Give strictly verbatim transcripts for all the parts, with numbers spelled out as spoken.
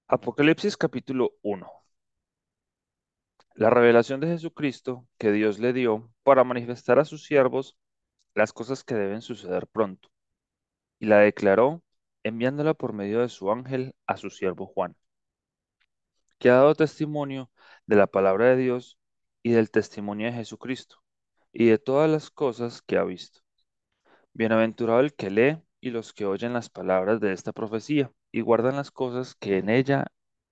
Apocalipsis capítulo uno. La revelación de Jesucristo que Dios le dio para manifestar a sus siervos las cosas que deben suceder pronto, y la declaró enviándola por medio de su ángel a su siervo Juan, que ha dado testimonio de la palabra de Dios y del testimonio de Jesucristo, y de todas las cosas que ha visto. Bienaventurado el que lee y los que oyen las palabras de esta profecía y guardan las cosas que en ella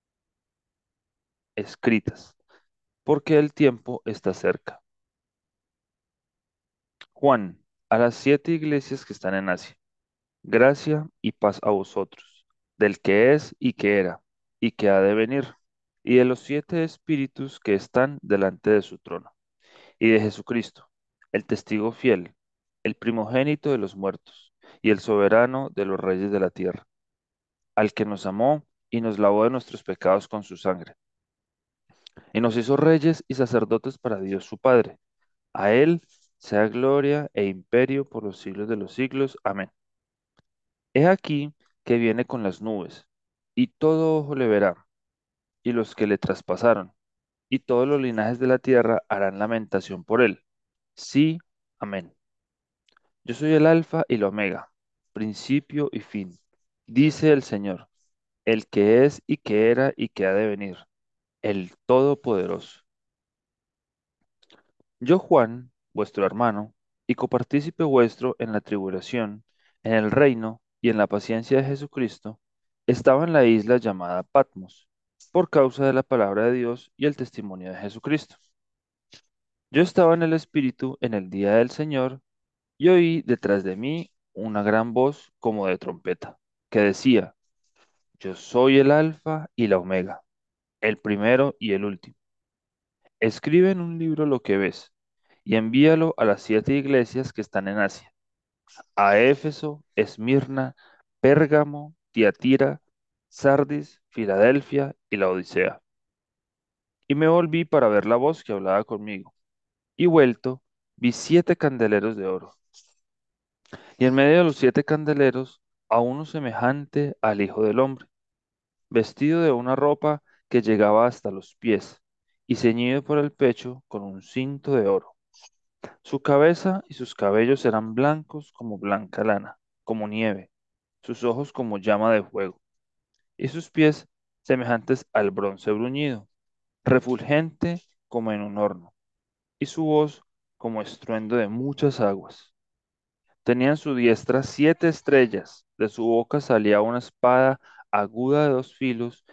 escritas, porque el tiempo está cerca. Juan, a las siete iglesias que están en Asia, gracia y paz a vosotros, del que es y que era, y que ha de venir, y de los siete espíritus que están delante de su trono, y de Jesucristo, el testigo fiel, el primogénito de los muertos, y el soberano de los reyes de la tierra, al que nos amó y nos lavó de nuestros pecados con su sangre, y nos hizo reyes y sacerdotes para Dios su Padre. A él sea gloria e imperio por los siglos de los siglos. Amén. He aquí que viene con las nubes, y todo ojo le verá, y los que le traspasaron, y todos los linajes de la tierra harán lamentación por él. Sí, amén. Yo soy el Alfa y la Omega, principio y fin, dice el Señor, el que es y que era y que ha de venir, el Todopoderoso. Yo, Juan, vuestro hermano, y copartícipe vuestro en la tribulación, en el reino y en la paciencia de Jesucristo, estaba en la isla llamada Patmos, por causa de la palabra de Dios y el testimonio de Jesucristo. Yo estaba en el Espíritu en el día del Señor, y oí detrás de mí una gran voz como de trompeta, que decía, Yo soy el Alfa y la Omega, el primero y el último. Escribe en un libro lo que ves, y envíalo a las siete iglesias que están en Asia, a Éfeso, Esmirna, Pérgamo, Tiatira, Sardis, Filadelfia y la Odisea. Y me volví para ver la voz que hablaba conmigo, y vuelto, vi siete candeleros de oro, y en medio de los siete candeleros a uno semejante al Hijo del Hombre, vestido de una ropa que llegaba hasta los pies, y ceñido por el pecho con un cinto de oro. Su cabeza y sus cabellos eran blancos como blanca lana, como nieve, sus ojos como llama de fuego, y sus pies semejantes al bronce bruñido, refulgente como en un horno, y su voz como estruendo de muchas aguas. Tenía en su diestra siete estrellas, de su boca salía una espada aguda de dos filos,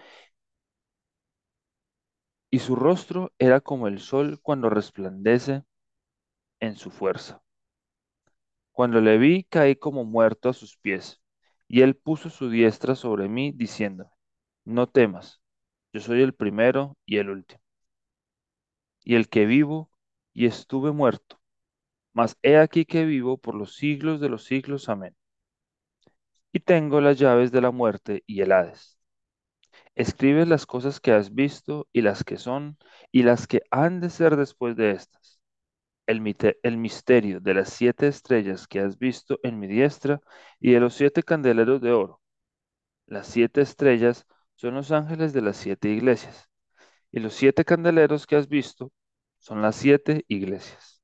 y su rostro era como el sol cuando resplandece en su fuerza. Cuando le vi, caí como muerto a sus pies, y él puso su diestra sobre mí, diciéndome, No temas, yo soy el primero y el último, y el que vivo, y estuve muerto, mas he aquí que vivo por los siglos de los siglos. Amén. Y tengo las llaves de la muerte y el Hades. Escribe las cosas que has visto, y las que son, y las que han de ser después de estas. El, mite- el misterio de las siete estrellas que has visto en mi diestra, y de los siete candeleros de oro. Las siete estrellas son los ángeles de las siete iglesias, y los siete candeleros que has visto son las siete iglesias.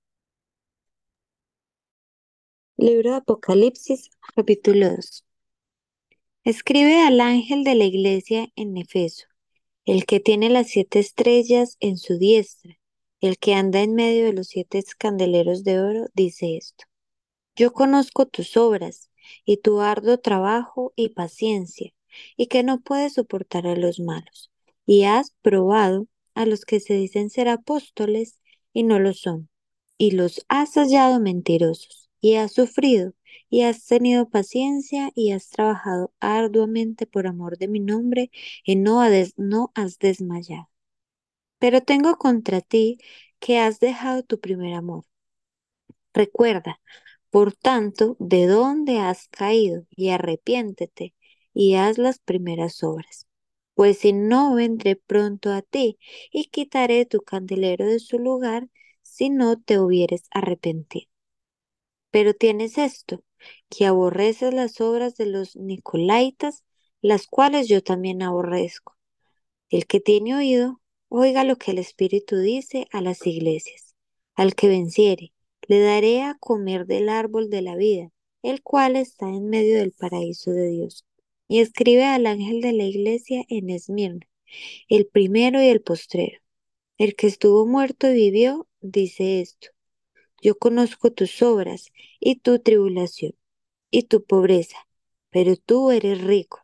Libro de Apocalipsis, capítulo dos. Escribe al ángel de la iglesia en Efeso, el que tiene las siete estrellas en su diestra, el que anda en medio de los siete candeleros de oro, dice esto. Yo conozco tus obras y tu arduo trabajo y paciencia, y que no puedes soportar a los malos, y has probado a los que se dicen ser apóstoles y no lo son, y los has hallado mentirosos, y has sufrido, y has tenido paciencia, y has trabajado arduamente por amor de mi nombre, y no, ha des- no has desmayado. Pero tengo contra ti que has dejado tu primer amor. Recuerda, por tanto, de dónde has caído y arrepiéntete y haz las primeras obras. Pues si no, vendré pronto a ti y quitaré tu candelero de su lugar si no te hubieres arrepentido. Pero tienes esto, que aborreces las obras de los Nicolaitas, las cuales yo también aborrezco. El que tiene oído, oiga lo que el Espíritu dice a las iglesias. Al que venciere, le daré a comer del árbol de la vida, el cual está en medio del paraíso de Dios. Y escribe al ángel de la iglesia en Esmirna, el primero y el postrero, el que estuvo muerto y vivió, dice esto: Yo conozco tus obras y tu tribulación y tu pobreza, pero tú eres rico,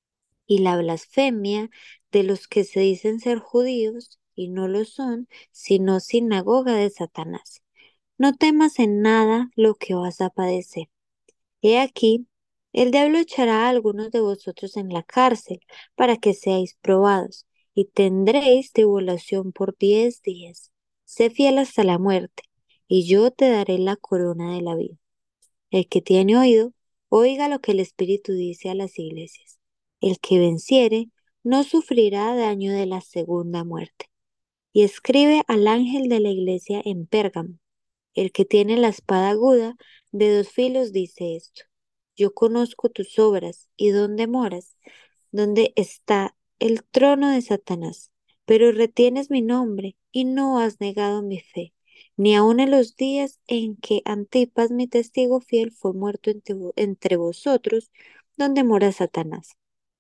y la blasfemia de los que se dicen ser judíos y no lo son, sino sinagoga de Satanás. No temas en nada lo que vas a padecer. He aquí, el diablo echará a algunos de vosotros en la cárcel para que seáis probados, y tendréis tribulación por diez días. Sé fiel hasta la muerte, y yo te daré la corona de la vida. El que tiene oído, oiga lo que el Espíritu dice a las iglesias. El que venciere no sufrirá daño de la segunda muerte. Y escribe al ángel de la iglesia en Pérgamo. El que tiene la espada aguda de dos filos dice esto: Yo conozco tus obras y dónde moras, donde está el trono de Satanás, pero retienes mi nombre y no has negado mi fe, ni aun en los días en que Antipas, mi testigo fiel, fue muerto entre, vo- entre vosotros, donde mora Satanás.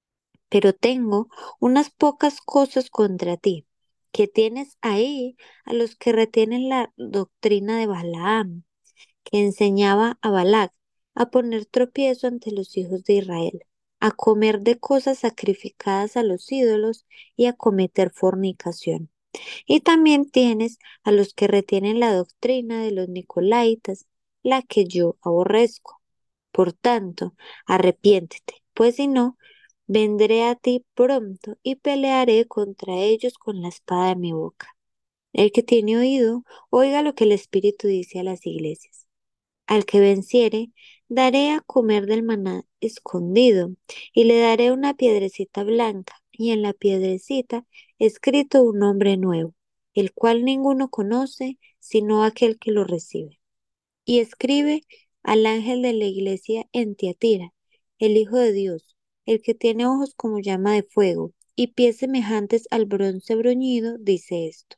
Pero tengo unas pocas cosas contra ti, que tienes ahí a los que retienen la doctrina de Balaam, que enseñaba a Balac a poner tropiezo ante los hijos de Israel, a comer de cosas sacrificadas a los ídolos y a cometer fornicación. Y también tienes a los que retienen la doctrina de los Nicolaitas, la que yo aborrezco. Por tanto, arrepiéntete, pues si no, vendré a ti pronto y pelearé contra ellos con la espada de mi boca. El que tiene oído, oiga lo que el Espíritu dice a las iglesias. Al que venciere, daré a comer del maná escondido, y le daré una piedrecita blanca, y en la piedrecita escrito un nombre nuevo, el cual ninguno conoce sino aquel que lo recibe. Y escribe al ángel de la iglesia en Tiatira, el Hijo de Dios, el que tiene ojos como llama de fuego y pies semejantes al bronce bruñido, dice esto: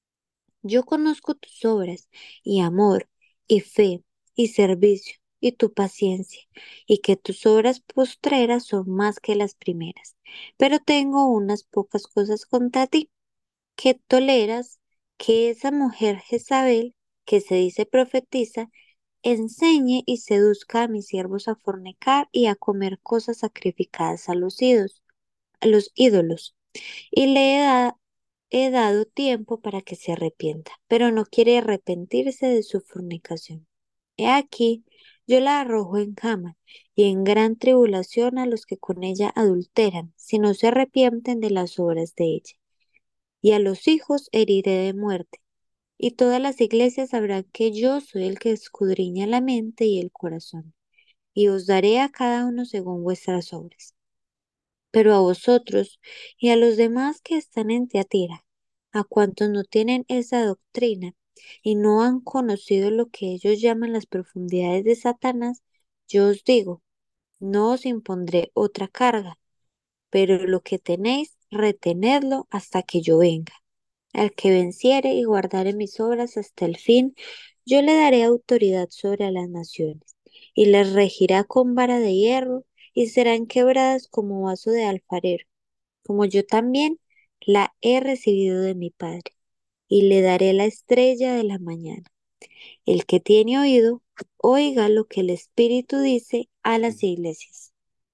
Yo conozco tus obras y amor y fe y servicio y tu paciencia, y que tus obras postreras son más que las primeras. Pero tengo unas pocas cosas contra ti, que toleras que esa mujer Jezabel, que se dice profetiza, enseñe y seduzca a mis siervos a fornicar y a comer cosas sacrificadas a los ídolos, a los ídolos. Y le he, da- he dado tiempo para que se arrepienta, pero no quiere arrepentirse de su fornicación. He aquí, yo la arrojo en cama y en gran tribulación a los que con ella adulteran, si no se arrepienten de las obras de ella. Y a los hijos heriré de muerte, y todas las iglesias sabrán que yo soy el que escudriña la mente y el corazón, y os daré a cada uno según vuestras obras. Pero a vosotros y a los demás que están en Tiatira, a cuantos no tienen esa doctrina y no han conocido lo que ellos llaman las profundidades de Satanás, yo os digo, no os impondré otra carga, pero lo que tenéis, retenedlo hasta que yo venga. Al que venciere y guardare mis obras hasta el fin, yo le daré autoridad sobre las naciones, y las regirá con vara de hierro, y serán quebradas como vaso de alfarero, como yo también la he recibido de mi Padre, y le daré la estrella de la mañana. El que tiene oído, oiga lo que el Espíritu dice a las iglesias.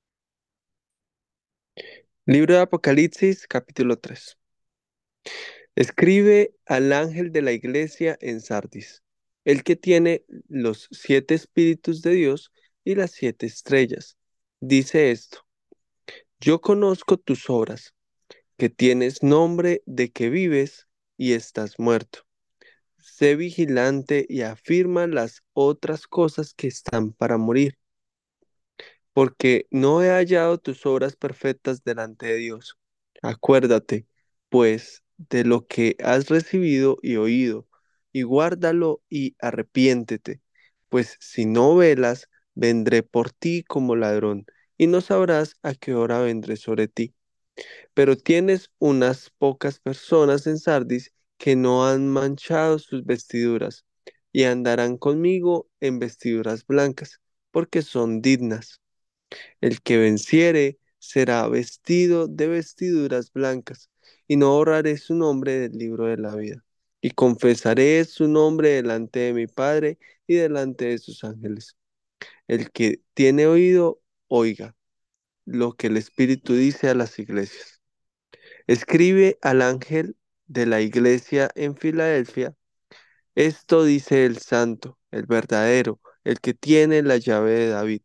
Libro de Apocalipsis, capítulo tres. Escribe al ángel de la iglesia en Sardis, el que tiene los siete espíritus de Dios y las siete estrellas. Dice esto: Yo conozco tus obras, que tienes nombre de que vives y estás muerto. Sé vigilante y afirma las otras cosas que están para morir, porque no he hallado tus obras perfectas delante de Dios. Acuérdate, pues, de lo que has recibido y oído, y guárdalo y arrepiéntete, pues si no velas, vendré por ti como ladrón, y no sabrás a qué hora vendré sobre ti. Pero tienes unas pocas personas en Sardis que no han manchado sus vestiduras y andarán conmigo en vestiduras blancas, porque son dignas. El que venciere será vestido de vestiduras blancas, y no borraré su nombre del libro de la vida. Y confesaré su nombre delante de mi Padre y delante de sus ángeles. El que tiene oído, oiga lo que el Espíritu dice a las iglesias. Escribe al ángel de la iglesia en Filadelfia: esto dice el santo, el verdadero, el que tiene la llave de David,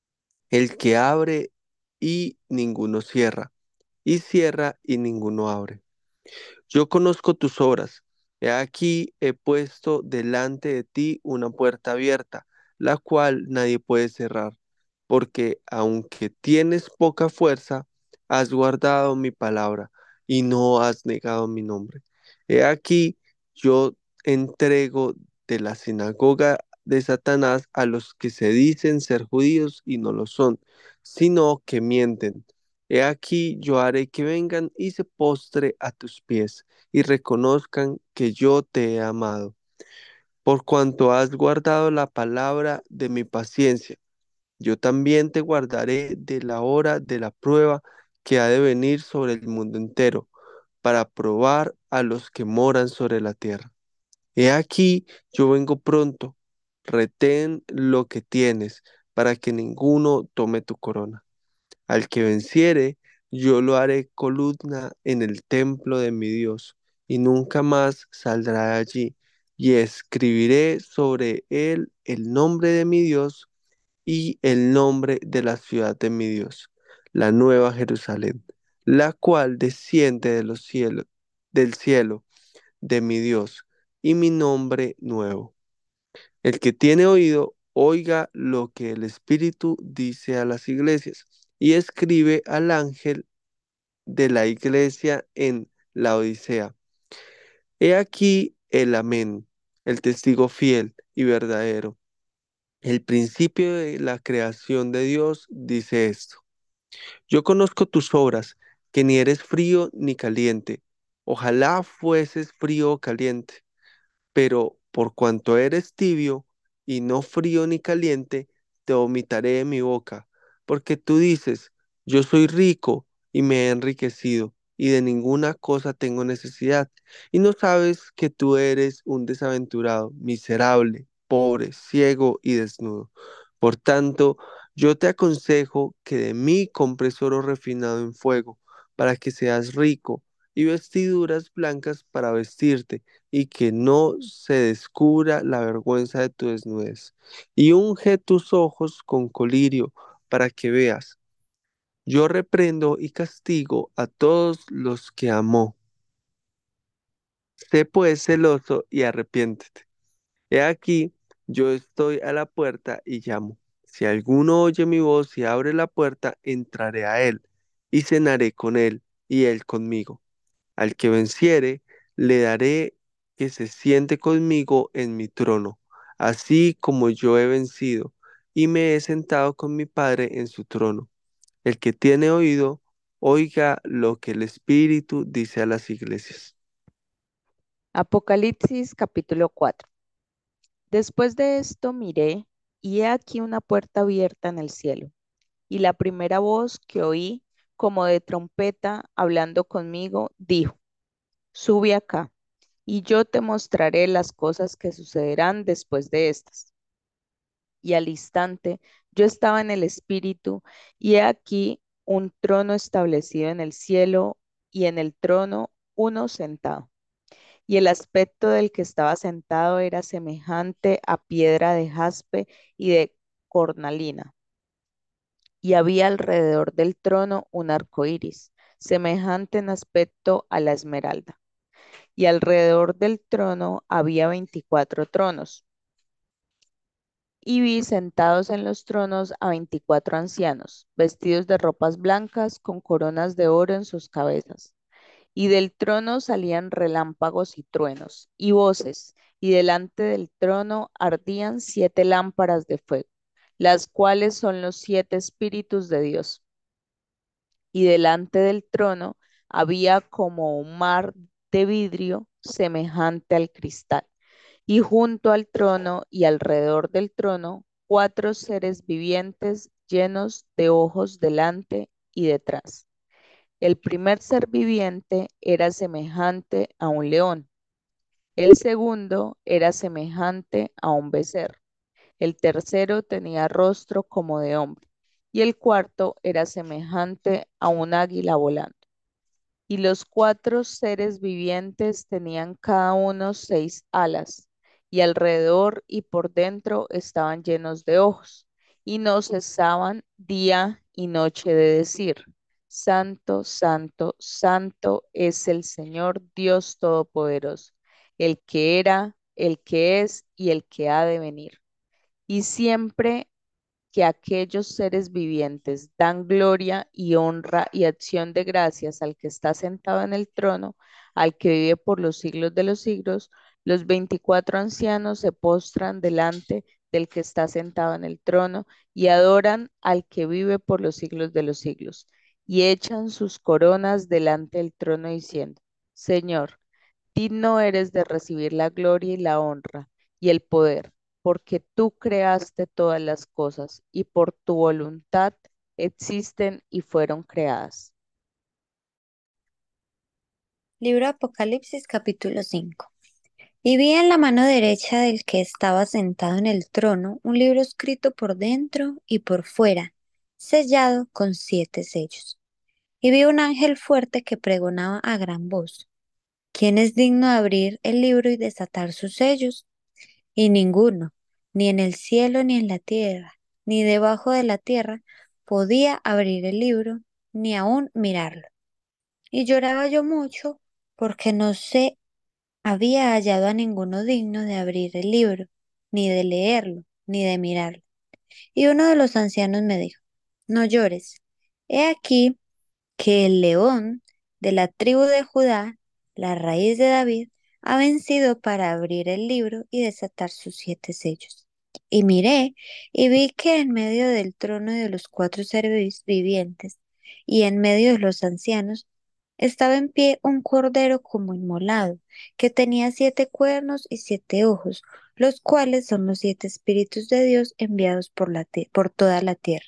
el que abre y ninguno cierra, y cierra y ninguno abre. Yo conozco tus obras. He aquí he puesto delante de ti una puerta abierta, la cual nadie puede cerrar, porque aunque tienes poca fuerza, has guardado mi palabra y no has negado mi nombre. He aquí yo entrego de la sinagoga de Satanás a los que se dicen ser judíos y no lo son, sino que mienten. He aquí yo haré que vengan y se postre a tus pies y reconozcan que yo te he amado, por cuanto has guardado la palabra de mi paciencia. Yo también te guardaré de la hora de la prueba que ha de venir sobre el mundo entero, para probar a los que moran sobre la tierra. He aquí, yo vengo pronto. Retén lo que tienes, para que ninguno tome tu corona. Al que venciere, yo lo haré columna en el templo de mi Dios, y nunca más saldrá de allí. Y escribiré sobre él el nombre de mi Dios y el nombre de la ciudad de mi Dios, la nueva Jerusalén, la cual desciende de los cielos, del cielo de mi Dios, y mi nombre nuevo. El que tiene oído, oiga lo que el Espíritu dice a las iglesias. Y escribe al ángel de la iglesia en la Odisea: he aquí el Amén, el testigo fiel y verdadero, el principio de la creación de Dios, dice esto: yo conozco tus obras, que ni eres frío ni caliente. Ojalá fueses frío o caliente. Pero por cuanto eres tibio y no frío ni caliente, te vomitaré de mi boca, porque tú dices: yo soy rico y me he enriquecido, y de ninguna cosa tengo necesidad, y no sabes que tú eres un desaventurado, miserable, pobre, ciego y desnudo. Por tanto, yo te aconsejo que de mí compres oro refinado en fuego, para que seas rico, y vestiduras blancas para vestirte, y que no se descubra la vergüenza de tu desnudez. Y unge tus ojos con colirio, para que veas. Yo reprendo y castigo a todos los que amó. Sé pues celoso y arrepiéntete. He aquí, yo estoy a la puerta y llamo. Si alguno oye mi voz y abre la puerta, entraré a él y cenaré con él y él conmigo. Al que venciere, le daré que se siente conmigo en mi trono, así como yo he vencido y me he sentado con mi Padre en su trono. El que tiene oído, oiga lo que el Espíritu dice a las iglesias. Apocalipsis capítulo cuatro. Después de esto miré, y he aquí una puerta abierta en el cielo, y la primera voz que oí, como de trompeta, hablando conmigo, dijo: sube acá, y yo te mostraré las cosas que sucederán después de estas. Y al instante yo estaba en el Espíritu, y he aquí un trono establecido en el cielo, y en el trono uno sentado. Y el aspecto del que estaba sentado era semejante a piedra de jaspe y de cornalina. Y había alrededor del trono un arco iris, semejante en aspecto a la esmeralda. Y alrededor del trono había veinticuatro tronos. Y vi sentados en los tronos a veinticuatro ancianos, vestidos de ropas blancas, con coronas de oro en sus cabezas. Y del trono salían relámpagos y truenos y voces, y delante del trono ardían siete lámparas de fuego, las cuales son los siete espíritus de Dios. y delante del trono había como un mar de vidrio semejante al cristal, y junto al trono y alrededor del trono cuatro seres vivientes llenos de ojos delante y detrás. El primer ser viviente era semejante a un león, el segundo era semejante a un becerro, el tercero tenía rostro como de hombre, y el cuarto era semejante a un águila volando. Y los cuatro seres vivientes tenían cada uno seis alas, y alrededor y por dentro estaban llenos de ojos, y no cesaban día y noche de decir: Santo, santo, santo es el Señor Dios Todopoderoso, el que era, el que es y el que ha de venir. Y siempre que aquellos seres vivientes dan gloria y honra y acción de gracias al que está sentado en el trono, al que vive por los siglos de los siglos, los veinticuatro ancianos se postran delante del que está sentado en el trono y adoran al que vive por los siglos de los siglos, y echan sus coronas delante del trono diciendo: Señor, digno eres de recibir la gloria y la honra y el poder, porque tú creaste todas las cosas y por tu voluntad existen y fueron creadas. Libro de Apocalipsis capítulo cinco. Y vi en la mano derecha del que estaba sentado en el trono un libro escrito por dentro y por fuera, sellado con siete sellos. Y vi un ángel fuerte que pregonaba a gran voz: ¿Quién es digno de abrir el libro y desatar sus sellos? Y ninguno, ni en el cielo ni en la tierra, ni debajo de la tierra, podía abrir el libro, ni aun mirarlo. Y lloraba yo mucho, porque no se había hallado a ninguno digno de abrir el libro, ni de leerlo, ni de mirarlo. Y uno de los ancianos me dijo: No llores. He aquí que el león de la tribu de Judá, la raíz de David, ha vencido para abrir el libro y desatar sus siete sellos. Y miré y vi que en medio del trono y de los cuatro seres vivientes y en medio de los ancianos estaba en pie un cordero como inmolado, que tenía siete cuernos y siete ojos, los cuales son los siete espíritus de Dios enviados por la tie- por toda la tierra.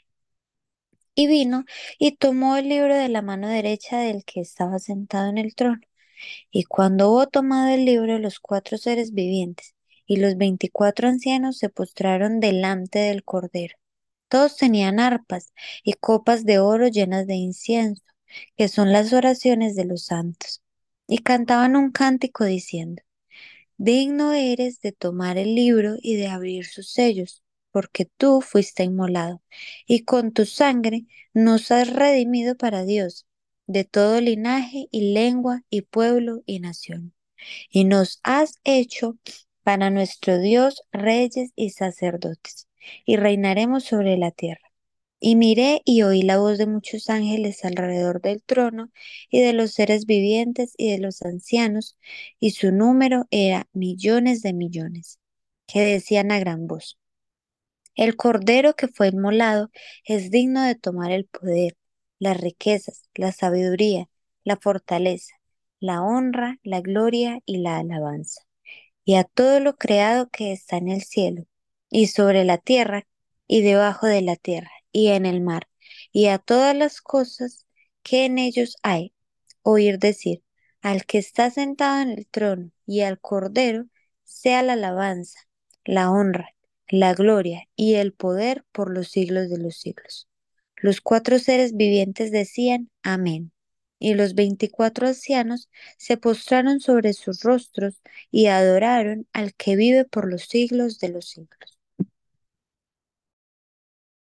Y vino y tomó el libro de la mano derecha del que estaba sentado en el trono. Y cuando hubo tomado el libro, los cuatro seres vivientes y los veinticuatro ancianos se postraron delante del Cordero. Todos tenían arpas y copas de oro llenas de incienso, que son las oraciones de los santos. Y cantaban un cántico diciendo: Digno eres de tomar el libro y de abrir sus sellos, porque tú fuiste inmolado, y con tu sangre nos has redimido para Dios, de todo linaje y lengua y pueblo y nación. Y nos has hecho para nuestro Dios reyes y sacerdotes, y reinaremos sobre la tierra. Y miré y oí la voz de muchos ángeles alrededor del trono, y de los seres vivientes y de los ancianos, y su número era millones de millones, que decían a gran voz: El cordero que fue inmolado es digno de tomar el poder, las riquezas, la sabiduría, la fortaleza, la honra, la gloria y la alabanza. Y a todo lo creado que está en el cielo, y sobre la tierra, y debajo de la tierra, y en el mar, y a todas las cosas que en ellos hay, oír decir: Al que está sentado en el trono y al Cordero, sea la alabanza, la honra, la gloria y el poder por los siglos de los siglos. Los cuatro seres vivientes decían: Amén. Y los veinticuatro ancianos se postraron sobre sus rostros y adoraron al que vive por los siglos de los siglos.